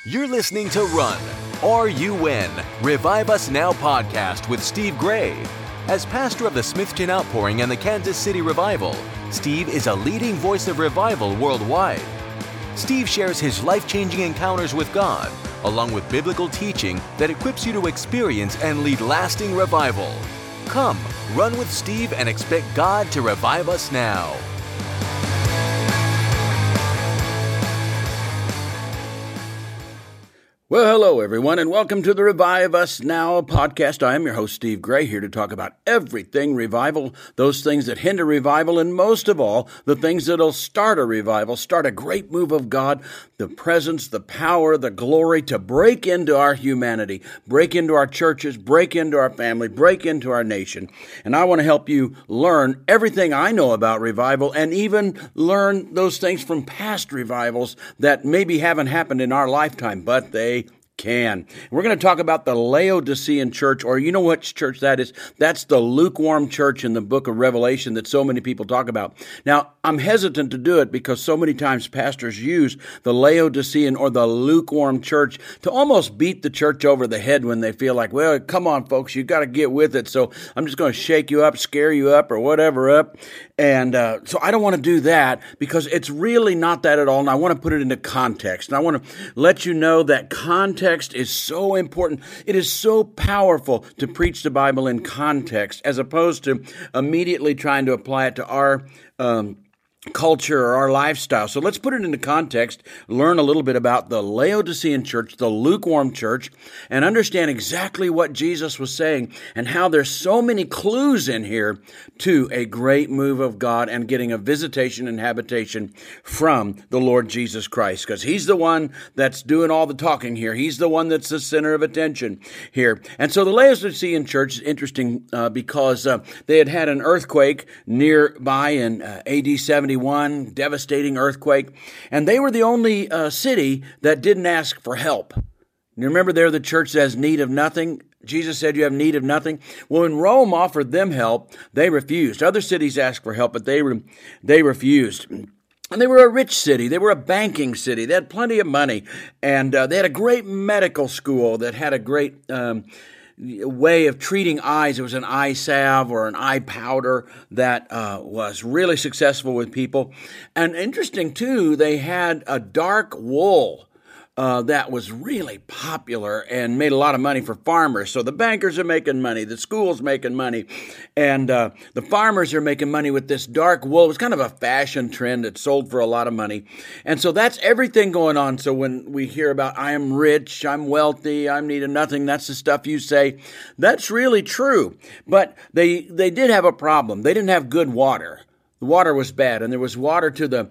You're listening to Run, R-U-N, Revive Us Now podcast with Steve Gray. As pastor of the Smithton Outpouring and the Kansas City Revival, Steve is a leading voice of revival worldwide. Steve shares his life-changing encounters with God, along with biblical teaching that equips you to experience and lead lasting revival. Come, run with Steve and expect God to revive us now. Well, hello, everyone, and welcome to the Revive Us Now podcast. I am your host, Steve Gray, here to talk about everything revival, those things that hinder revival, and most of all, the things that'll start a revival, start a great move of God, the presence, the power, the glory to break into our humanity, break into our churches, break into our family, break into our nation. And I want to help you learn everything I know about revival and even learn those things from past revivals that maybe haven't happened in our lifetime, but they can. We're going to talk about the Laodicean church, or you know which church that is? That's the lukewarm church in the book of Revelation that so many people talk about. Now, I'm hesitant to do it because so many times pastors use the Laodicean or the lukewarm church to almost beat the church over the head when they feel like, well, come on, folks, you got to get with it. So I'm just going to shake you up, scare you up, or whatever up. And so I don't want to do that because it's really not that at all. And I want to put it into context. And I want to let you know that context is so important. It is so powerful to preach the Bible in context as opposed to immediately trying to apply it to our culture or our lifestyle. So let's put it into context, learn a little bit about the Laodicean church, the lukewarm church, and understand exactly what Jesus was saying and how there's so many clues in here to a great move of God and getting a visitation and habitation from the Lord Jesus Christ, because He's the one that's doing all the talking here. He's the one that's the center of attention here. And so the Laodicean church is interesting because they had an earthquake nearby in AD 71, devastating earthquake, and they were the only city that didn't ask for help. You remember they're the church that has need of nothing. Jesus said you have need of nothing. Well, when Rome offered them help, they refused. Other cities asked for help, but they refused. And they were a rich city. They were a banking city. They had plenty of money, and they had a great medical school that had a great way of treating eyes. It was an eye salve or an eye powder that was really successful with people. And interesting, too, they had a dark wool that was really popular and made a lot of money for farmers. So the bankers are making money, the school's making money, and the farmers are making money with this dark wool. It was kind of a fashion trend that sold for a lot of money. And so that's everything going on. So when we hear about, I am rich, I'm wealthy, I'm need of nothing, that's the stuff you say. That's really true. But they did have a problem. They didn't have good water. The water was bad, and there was water to the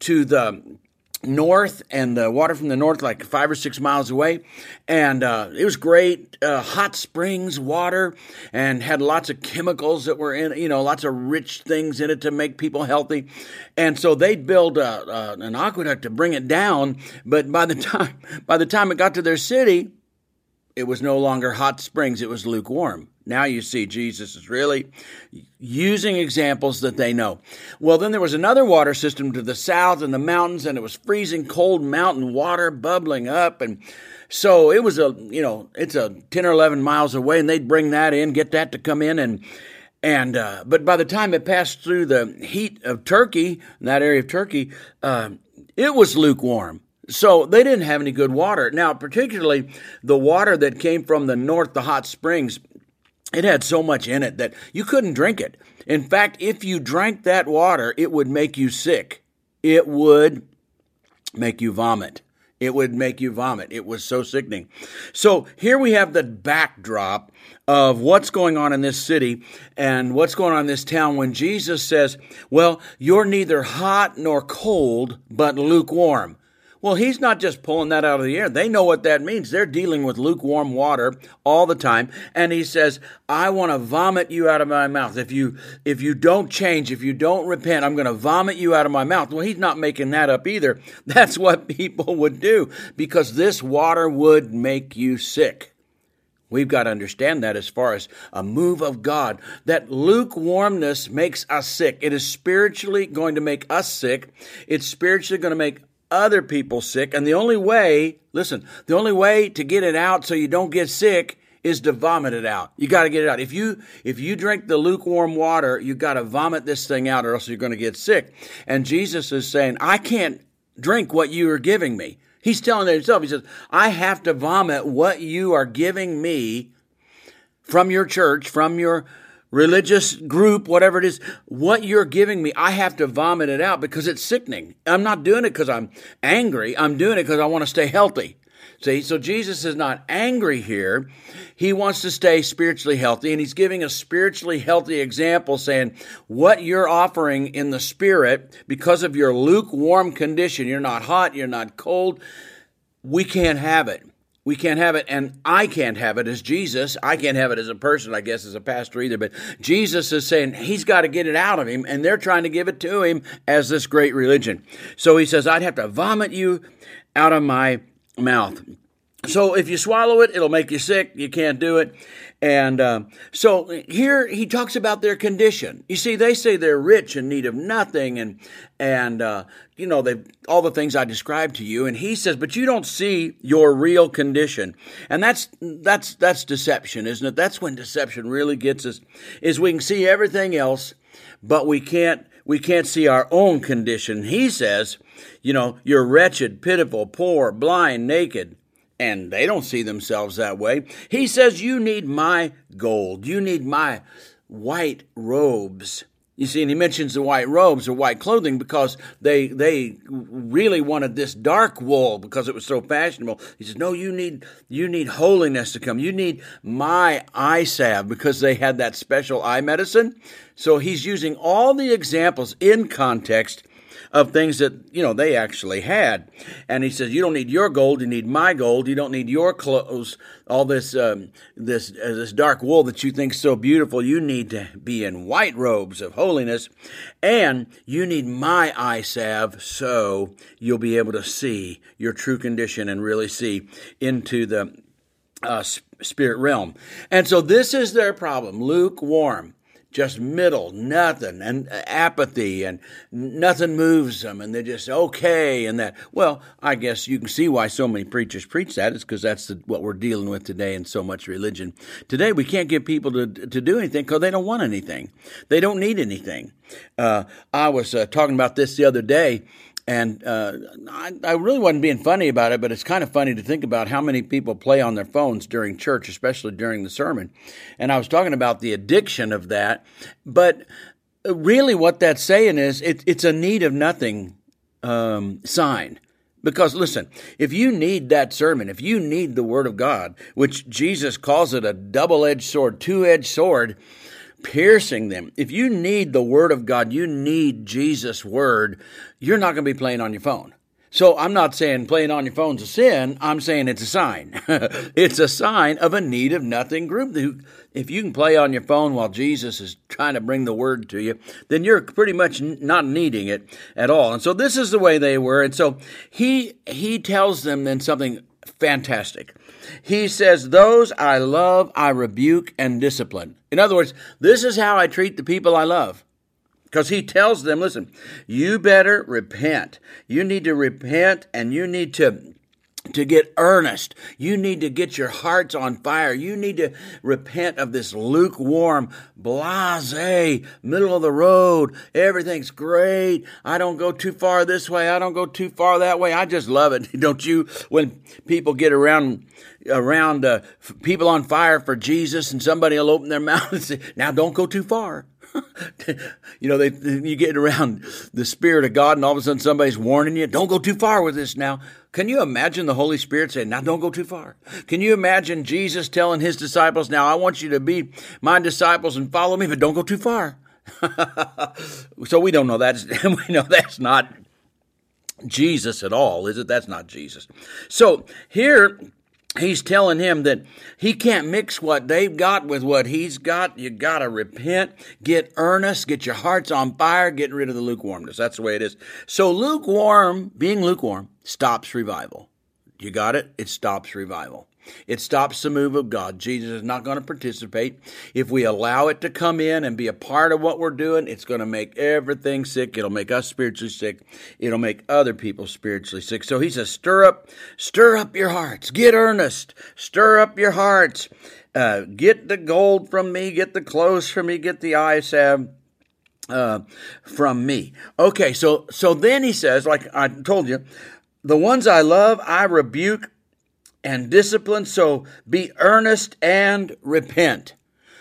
north, and the water from the north like 5 or 6 miles away, and it was great hot springs water, and had lots of chemicals that were in, lots of rich things in it to make people healthy. And so they'd build an aqueduct to bring it down, but by the time it got to their city, it was no longer hot springs, it was lukewarm. Now you see Jesus is really using examples that they know. Well, then there was another water system to the south in the mountains, and it was freezing cold mountain water bubbling up. And so it was it's a 10 or 11 miles away, and they'd bring that in, get that to come in. But by the time it passed through the heat of Turkey, that area of Turkey, it was lukewarm. So they didn't have any good water. Now, particularly the water that came from the north, the hot springs, it had so much in it that you couldn't drink it. In fact, if you drank that water, it would make you sick. It would make you vomit. It would make you vomit. It was so sickening. So here we have the backdrop of what's going on in this city and what's going on in this town when Jesus says, well, you're neither hot nor cold, but lukewarm. Well, he's not just pulling that out of the air. They know what that means. They're dealing with lukewarm water all the time. And he says, I want to vomit you out of my mouth. If you don't change, if you don't repent, I'm going to vomit you out of my mouth. Well, he's not making that up either. That's what people would do because this water would make you sick. We've got to understand that as far as a move of God, that lukewarmness makes us sick. It is spiritually going to make us sick. It's spiritually going to make other people sick. And the only way to get it out so you don't get sick is to vomit it out. You got to get it out. If you drink the lukewarm water, you got to vomit this thing out or else you're going to get sick. And Jesus is saying, I can't drink what you are giving me. He's telling it himself. He says, I have to vomit what you are giving me from your church, from your religious group, whatever it is, what you're giving me, I have to vomit it out because it's sickening. I'm not doing it because I'm angry. I'm doing it because I want to stay healthy. See, so Jesus is not angry here. He wants to stay spiritually healthy, and he's giving a spiritually healthy example, saying, what you're offering in the spirit, because of your lukewarm condition, you're not hot, you're not cold, we can't have it. We can't have it, and I can't have it as Jesus. I can't have it as a person, I guess, as a pastor either. But Jesus is saying he's got to get it out of him, and they're trying to give it to him as this great religion. So he says, I'd have to vomit you out of my mouth. So if you swallow it, it'll make you sick. You can't do it. And so here he talks about their condition. You see, they say they're rich in need of nothing, and they've all the things I described to you. And he says, but you don't see your real condition, and that's deception, isn't it? That's when deception really gets us. Is we can see everything else, but we can't see our own condition. He says, you're wretched, pitiful, poor, blind, naked. And they don't see themselves that way. He says, you need my gold. You need my white robes. You see, and he mentions the white robes or white clothing because they really wanted this dark wool because it was so fashionable. He says, no, you need holiness to come. You need my eye salve because they had that special eye medicine. So he's using all the examples in context of things that, they actually had. And he says, you don't need your gold, you need my gold. You don't need your clothes, all this dark wool that you think is so beautiful. You need to be in white robes of holiness. And you need my eye salve so you'll be able to see your true condition and really see into the spirit realm. And so this is their problem, lukewarm. Just middle, nothing, and apathy, and nothing moves them, and they're just okay, and that. Well, I guess you can see why so many preachers preach that. It's because that's what we're dealing with today in so much religion. Today, we can't get people to do anything because they don't want anything. They don't need anything. I was talking about this the other day, and I really wasn't being funny about it, but it's kind of funny to think about how many people play on their phones during church, especially during the sermon. And I was talking about the addiction of that. But really what that's saying is it's a need of nothing sign. Because listen, if you need that sermon, if you need the Word of God, which Jesus calls it a double-edged sword, two-edged sword, piercing them. If you need the Word of God, you need Jesus' Word, you're not going to be playing on your phone. So I'm not saying playing on your phone's a sin. I'm saying it's a sign. It's a sign of a need of nothing group. If you can play on your phone while Jesus is trying to bring the Word to you, then you're pretty much not needing it at all. And so this is the way they were. And so he tells them then something fantastic. He says, those I love, I rebuke and discipline. In other words, this is how I treat the people I love. Because he tells them, listen, you better repent. You need to repent, and you need to get earnest. You need to get your hearts on fire. You need to repent of this lukewarm, blasé, middle of the road. Everything's great. I don't go too far this way. I don't go too far that way. I just love it. Don't you? When people get around people on fire for Jesus, and somebody will open their mouth and say, now don't go too far. You get around the Spirit of God, and all of a sudden somebody's warning you, don't go too far with this now. Can you imagine the Holy Spirit saying, now don't go too far? Can you imagine Jesus telling his disciples, now I want you to be my disciples and follow me, but don't go too far? So we don't know that. We know that's not Jesus at all, is it? That's not Jesus. So here he's telling him that he can't mix what they've got with what he's got. You got to repent, get earnest, get your hearts on fire, get rid of the lukewarmness. That's the way it is. So being lukewarm, stops revival. You got it? It stops revival. It stops the move of God. Jesus is not going to participate. If we allow it to come in and be a part of what we're doing, it's going to make everything sick. It'll make us spiritually sick. It'll make other people spiritually sick. So he says, stir up your hearts. Get earnest. Stir up your hearts. Get the gold from me. Get the clothes from me. Get the eye salve from me. Okay, so then he says, like I told you, the ones I love, I rebuke and discipline, so be earnest and repent.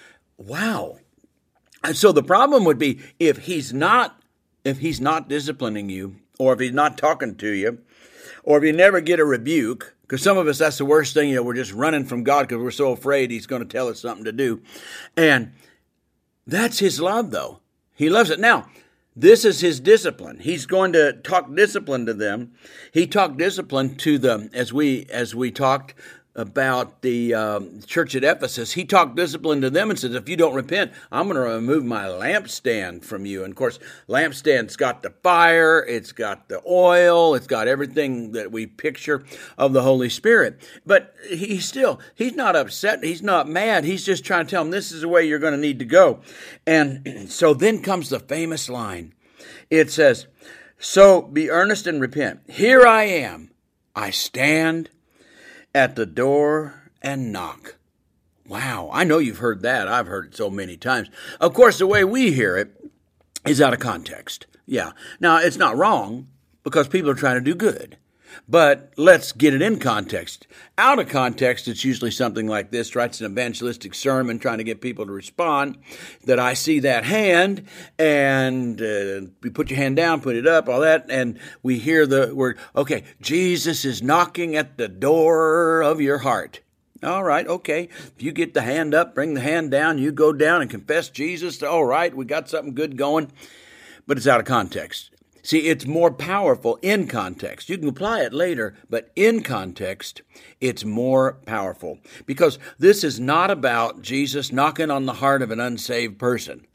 Wow. And so the problem would be if he's not disciplining you, or if he's not talking to you, or if you never get a rebuke, because some of us, that's the worst thing, we're just running from God because we're so afraid he's going to tell us something to do. And that's his love, though. He loves it. Now, this is his discipline. He's going to talk discipline to them. He talked discipline to them as we talked about the church at Ephesus. He talked discipline to them and says, if you don't repent, I'm going to remove my lampstand from you. And of course, lampstand's got the fire, it's got the oil, it's got everything that we picture of the Holy Spirit. But he's not upset, he's not mad, he's just trying to tell them this is the way you're going to need to go. And so then comes the famous line. It says, so be earnest and repent. Here I am, I stand at the door and knock. Wow, I know you've heard that. I've heard it so many times. Of course, the way we hear it is out of context. Yeah. Now, it's not wrong because people are trying to do good. But let's get it in context. Out of context, it's usually something like this, right? It's an evangelistic sermon trying to get people to respond, that I see that hand, and you put your hand down, put it up, all that, and we hear the word, okay, Jesus is knocking at the door of your heart. All right, okay. If you get the hand up, bring the hand down, you go down and confess Jesus, all right, we got something good going, but it's out of context. See, it's more powerful in context. You can apply it later, but in context, it's more powerful. Because this is not about Jesus knocking on the heart of an unsaved person.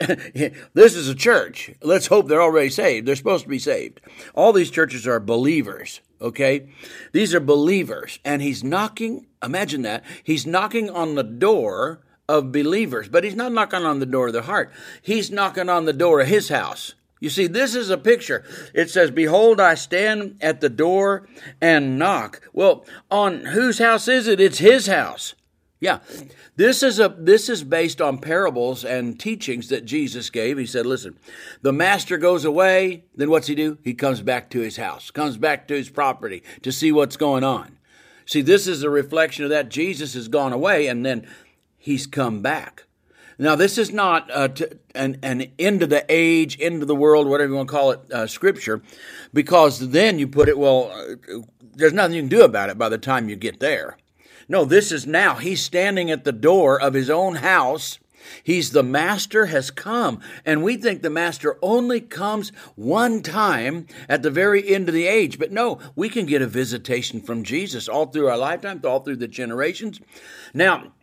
This is a church. Let's hope they're already saved. They're supposed to be saved. All these churches are believers, okay? These are believers. And he's knocking, imagine that, he's knocking on the door of believers. But he's not knocking on the door of their heart. He's knocking on the door of his house. You see, this is a picture. It says, behold, I stand at the door and knock. Well, on whose house is it? It's his house. Yeah, this is based on parables and teachings that Jesus gave. He said, listen, the master goes away, then what's he do? He comes back to his house, comes back to his property to see what's going on. See, this is a reflection of that. Jesus has gone away and then he's come back. Now, this is not an end of the age, end of the world, whatever you want to call it, scripture, because then you put it, there's nothing you can do about it by the time you get there. No, this is now. He's standing at the door of his own house. The master has come. And we think the master only comes one time at the very end of the age. But no, we can get a visitation from Jesus all through our lifetime, all through the generations. Now,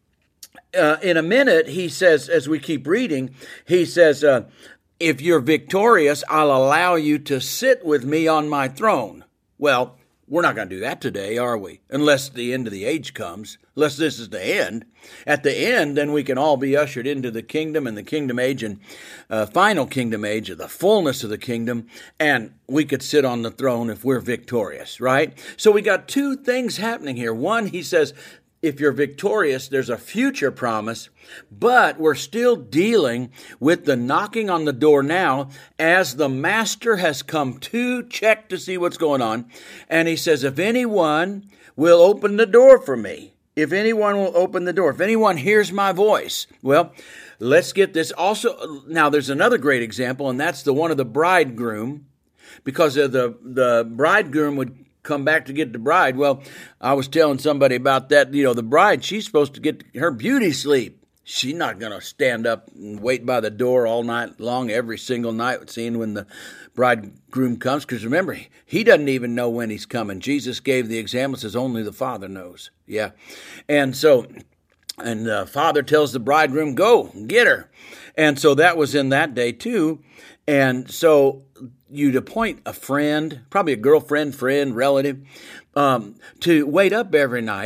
in a minute, he says, as we keep reading, he says, if you're victorious, I'll allow you to sit with me on my throne. Well, we're not going to do that today, are we? Unless the end of the age comes, unless this is the end. At the end, then we can all be ushered into the kingdom and the kingdom age and final kingdom age of the fullness of the kingdom, and we could sit on the throne if we're victorious, right? So we got two things happening here. One, he says, if you're victorious, there's a future promise, but we're still dealing with the knocking on the door now as the master has come to check to see what's going on. And he says, if anyone will open the door for me, if anyone will open the door, if anyone hears my voice, well, let's get this. Also, now there's another great example, and that's the one of the bridegroom, because the bridegroom would come back to get the bride. Well, I was telling somebody about that. The bride, she's supposed to get her beauty sleep. She's not going to stand up and wait by the door all night long, every single night, seeing when the bridegroom comes. Because remember, he doesn't even know when he's coming. Jesus gave the example, says only the Father knows. Yeah. And so, and the Father tells the bridegroom, go, get her. And so that was in that day too. And so you'd appoint a friend, probably a girlfriend, friend, relative, to wait up every night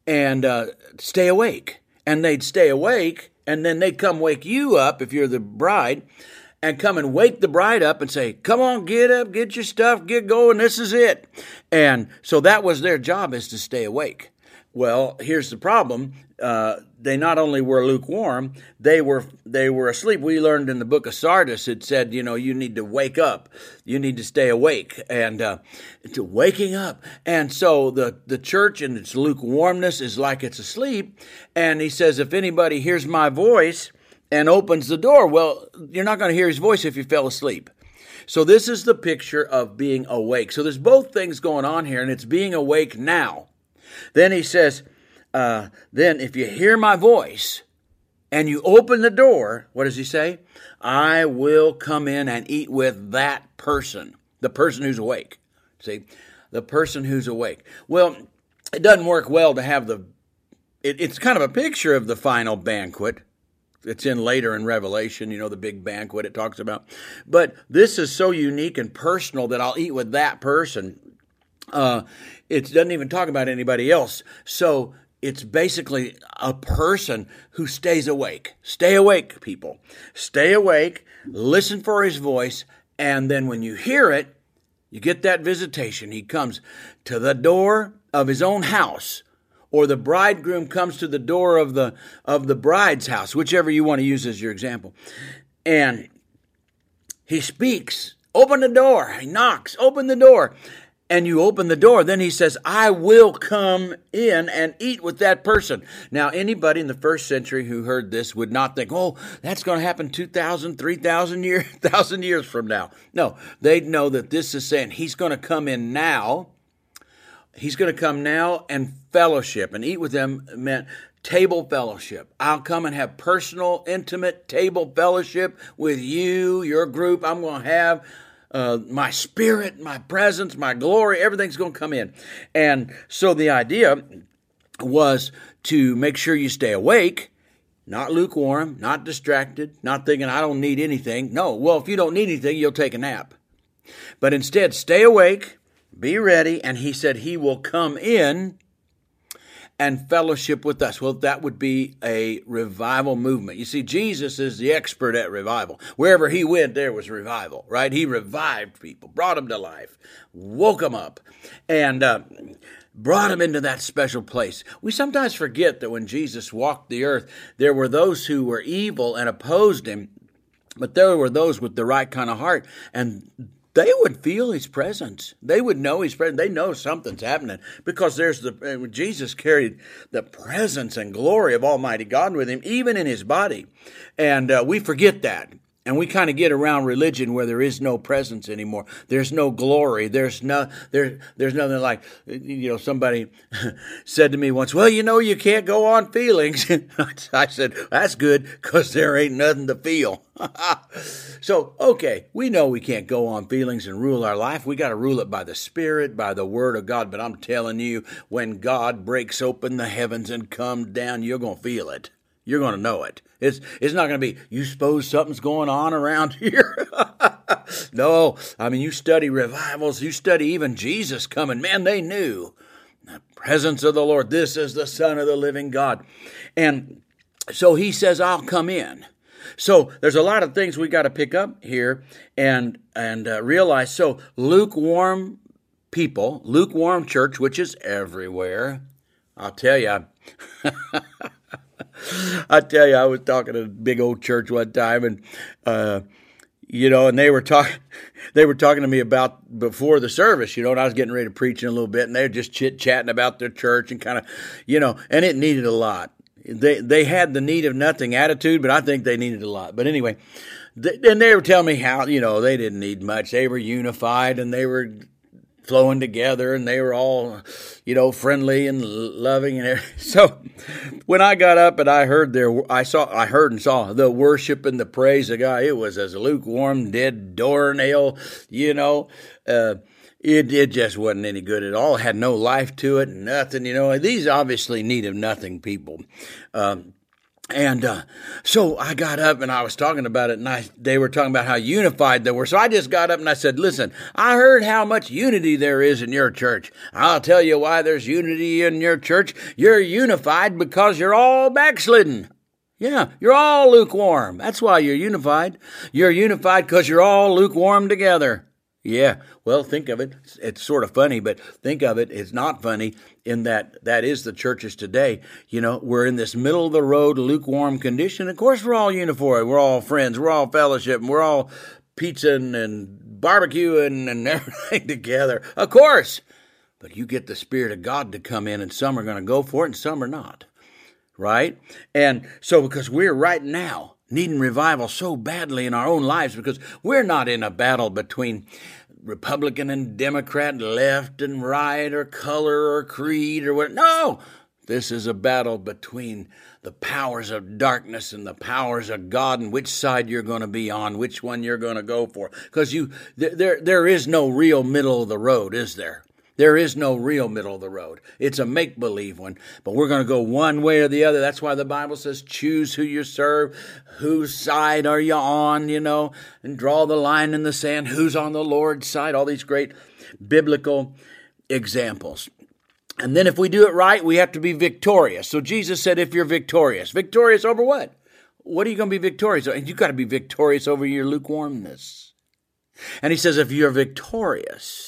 and stay awake. And they'd stay awake, and then they'd come wake you up if you're the bride, and come and wake the bride up and say, come on, get up, get your stuff, get going, this is it. And so that was their job, is to stay awake. Well, here's the problem. They not only were lukewarm, they were asleep. We learned in the book of Sardis, it said, you need to wake up. You need to stay awake, and to waking up. And so the church in its lukewarmness is like it's asleep. And he says, if anybody hears my voice and opens the door, well, you're not going to hear his voice if you fell asleep. So this is the picture of being awake. So there's both things going on here, and it's being awake now. Then he says, then if you hear my voice and you open the door, what does he say? I will come in and eat with that person, the person who's awake. See, the person who's awake. Well, it doesn't work well to have it's kind of a picture of the final banquet. It's in later in Revelation, the big banquet it talks about. But this is so unique and personal that I'll eat with that person. It doesn't even talk about anybody else. So it's basically a person who stays awake. Stay awake, people. Stay awake, listen for his voice, and then when you hear it, you get that visitation. He comes to the door of his own house, or the bridegroom comes to the door of the bride's house, whichever you want to use as your example. And he speaks, open the door. He knocks, open the door. And you open the door, then he says, I will come in and eat with that person. Now, anybody in the first century who heard this would not think, oh, that's going to happen 2,000, 3,000 years, 1,000 years from now. No, they'd know that this is saying he's going to come in now. He's going to come now and fellowship, and eat with them meant table fellowship. I'll come and have personal, intimate table fellowship with you, your group. I'm going to have my spirit, my presence, my glory, everything's going to come in. And so the idea was to make sure you stay awake, not lukewarm, not distracted, not thinking I don't need anything. No, well, if you don't need anything, you'll take a nap. But instead, stay awake, be ready, and he said he will come in and fellowship with us. Well, that would be a revival movement. You see, Jesus is the expert at revival. Wherever he went, there was revival, right? He revived people, brought them to life, woke them up, and brought them into that special place. We sometimes forget that when Jesus walked the earth, there were those who were evil and opposed him, but there were those with the right kind of heart, and they would feel his presence. They would know his presence. They know something's happening because Jesus carried the presence and glory of Almighty God with him, even in his body. And we forget that. And we kind of get around religion where there is no presence anymore. There's no glory. There's nothing like, somebody said to me once, well, you can't go on feelings. I said, that's good because there ain't nothing to feel. So, okay, we know we can't go on feelings and rule our life. We got to rule it by the Spirit, by the Word of God. But I'm telling you, when God breaks open the heavens and comes down, you're going to feel it. You're going to know it. It's not going to be, you suppose something's going on around here? No, you study revivals, you study even Jesus coming. Man, they knew the presence of the Lord. This is the Son of the living God. And so he says, I'll come in. So there's a lot of things we got to pick up here and realize. So lukewarm people, lukewarm church, which is everywhere. I'll tell you, I was talking to a big old church one time, and and they were talking to me about before the service, and I was getting ready to preach in a little bit, and they were just chit-chatting about their church and kind of, and it needed a lot. They had the need of nothing attitude, but I think they needed a lot. But anyway, then they were telling me how, they didn't need much. They were unified, and they were flowing together, and they were all, friendly and loving and everything. So when I got up and I heard and saw the worship and the praise of God, it was as a lukewarm, dead doornail, It just wasn't any good at all. It had no life to it, nothing, These obviously need of nothing people. And so I got up and I was talking about it, and they were talking about how unified they were. So I just got up and I said, listen, I heard how much unity there is in your church. I'll tell you why there's unity in your church. You're unified because you're all backslidden. Yeah, you're all lukewarm. That's why you're unified. You're unified because you're all lukewarm together. Yeah, well, think of it. It's sort of funny, but think of it. It's not funny in that is the churches today. You know, we're in this middle of the road, lukewarm condition. Of course, we're all unified. We're all friends. We're all fellowship. We're all pizza and barbecue and everything together. Of course. But you get the Spirit of God to come in, and some are going to go for it and some are not. Right? And so because we're right now needing revival so badly in our own lives, because we're not in a battle between Republican and Democrat, left and right, or color or creed or what. No, this is a battle between the powers of darkness and the powers of God, and which side you're going to be on, which one you're going to go for. Because there is no real middle of the road, is there? There is no real middle of the road. It's a make-believe one, but we're going to go one way or the other. That's why the Bible says choose who you serve, whose side are you on, and draw the line in the sand, who's on the Lord's side, all these great biblical examples. And then if we do it right, we have to be victorious. So Jesus said, if you're victorious over what? What are you going to be victorious over? You've got to be victorious over your lukewarmness. And he says, if you're victorious,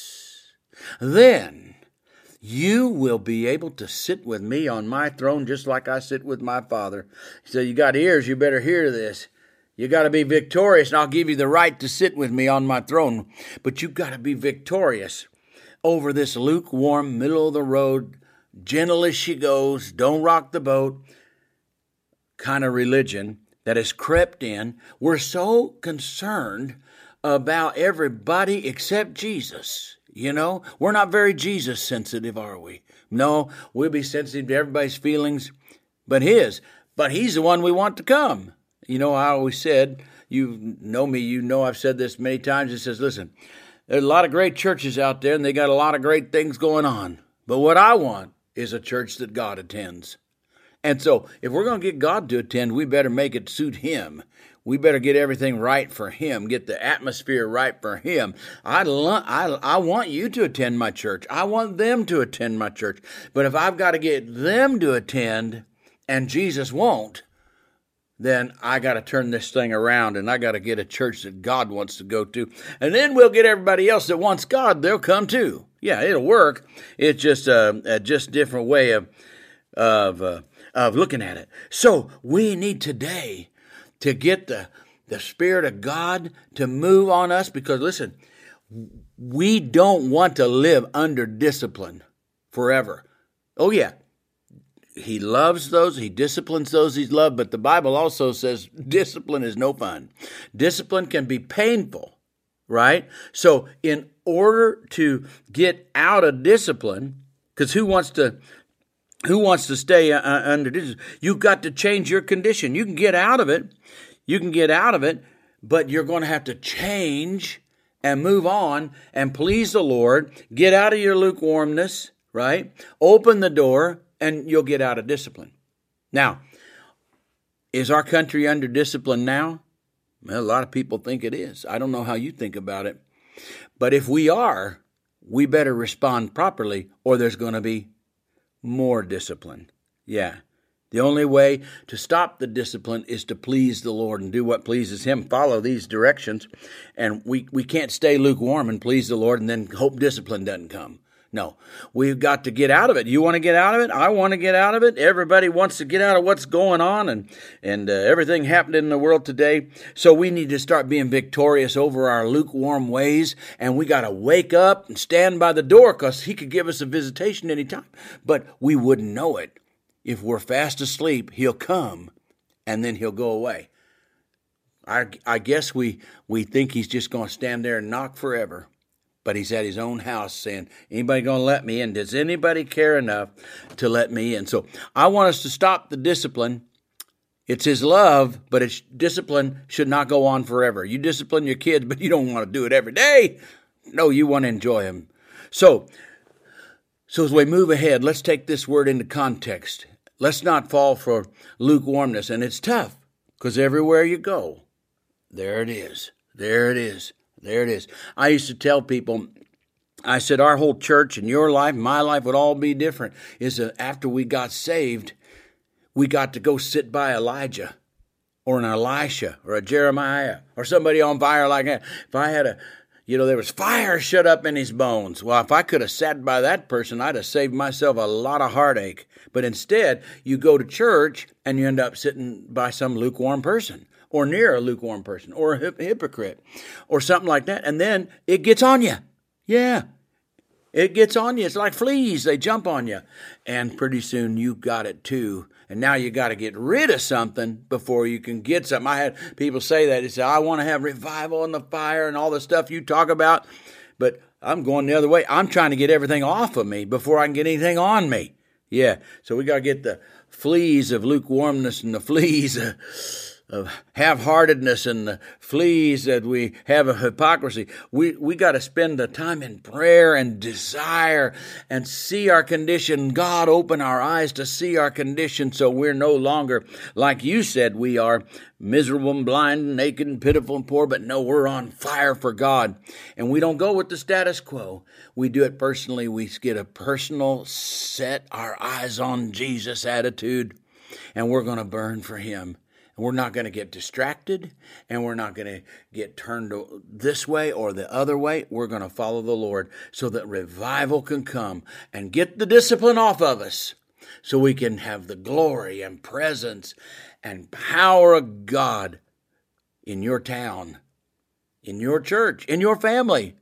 then you will be able to sit with me on my throne just like I sit with my Father. He said, you got ears, you better hear this. You got to be victorious, and I'll give you the right to sit with me on my throne. But you've got to be victorious over this lukewarm, middle of the road, gentle as she goes, don't rock the boat kind of religion that has crept in. We're so concerned about everybody except Jesus. We're not very Jesus sensitive, are we? No, we'll be sensitive to everybody's feelings but his. But he's the one we want to come. I always said, you know me, I've said this many times. It says, listen, there's a lot of great churches out there and they got a lot of great things going on. But what I want is a church that God attends. And so if we're going to get God to attend, we better make it suit him. We better get everything right for him, get the atmosphere right for him. I want you to attend my church. I want them to attend my church. But if I've got to get them to attend and Jesus won't, then I got to turn this thing around and I got to get a church that God wants to go to. And then we'll get everybody else that wants God, they'll come too. Yeah, it'll work. It's just a different way of looking at it. So we need today to get the Spirit of God to move on us, because listen, we don't want to live under discipline forever. Oh yeah, he loves those, he disciplines those he's loved, but the Bible also says discipline is no fun. Discipline can be painful, right? So in order to get out of discipline, because who wants to stay under discipline? You've got to change your condition. You can get out of it. But you're going to have to change and move on and please the Lord. Get out of your lukewarmness, right? Open the door and you'll get out of discipline. Now, is our country under discipline now? Well, a lot of people think it is. I don't know how you think about it. But if we are, we better respond properly or there's going to be more discipline. Yeah. The only way to stop the discipline is to please the Lord and do what pleases him. Follow these directions. And we can't stay lukewarm and please the Lord and then hope discipline doesn't come. No, we've got to get out of it. You want to get out of it? I want to get out of it. Everybody wants to get out of what's going on and everything happening in the world today. So we need to start being victorious over our lukewarm ways. And we got to wake up and stand by the door, because he could give us a visitation anytime. But we wouldn't know it. If we're fast asleep, he'll come and then he'll go away. I guess we think he's just going to stand there and knock forever. But he's at his own house saying, anybody going to let me in? Does anybody care enough to let me in? So I want us to stop the discipline. It's his love, but discipline should not go on forever. You discipline your kids, but you don't want to do it every day. No, you want to enjoy them. So as we move ahead, let's take this word into context. let's not fall for lukewarmness. And it's tough because everywhere you go, there it is. There it is. There it is. I used to tell people, I said, our whole church and your life, my life would all be different. Is that after we got saved, we got to go sit by Elijah or an Elisha or a Jeremiah or somebody on fire like that. If I had there was fire shut up in his bones. Well, if I could have sat by that person, I'd have saved myself a lot of heartache. But instead, you go to church and you end up sitting by some lukewarm person or near a lukewarm person or a hypocrite or something like that. And then it gets on you. Yeah, it gets on you. It's like fleas. They jump on you. And pretty soon you got it too. And now you got to get rid of something before you can get something. I had people say that. They say, I want to have revival and the fire and all the stuff you talk about. But I'm going the other way. I'm trying to get everything off of me before I can get anything on me. Yeah, so we got to get the fleas of lukewarmness and the fleas of half-heartedness and the fleas that we have of hypocrisy. We got to spend the time in prayer and desire and see our condition. God, open our eyes to see our condition so we're no longer, like you said, we are miserable and blind and naked and pitiful and poor, but no, we're on fire for God. And we don't go with the status quo. We do it personally. We get a personal set our eyes on Jesus attitude, and we're going to burn for him. And we're not going to get distracted, and we're not going to get turned this way or the other way. We're going to follow the Lord so that revival can come and get the discipline off of us so we can have the glory and presence and power of God in your town, in your church, in your family,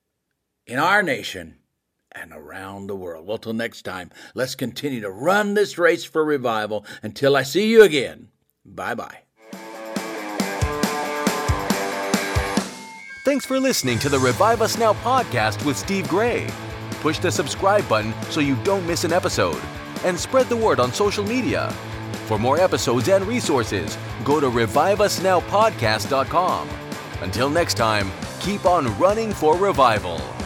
in our nation, and around the world. Well, till next time, let's continue to run this race for revival until I see you again. Bye-bye. Thanks for listening to the Revive Us Now podcast with Steve Gray. Push the subscribe button so you don't miss an episode, and spread the word on social media. For more episodes and resources, go to reviveusnowpodcast.com. Until next time, keep on running for revival.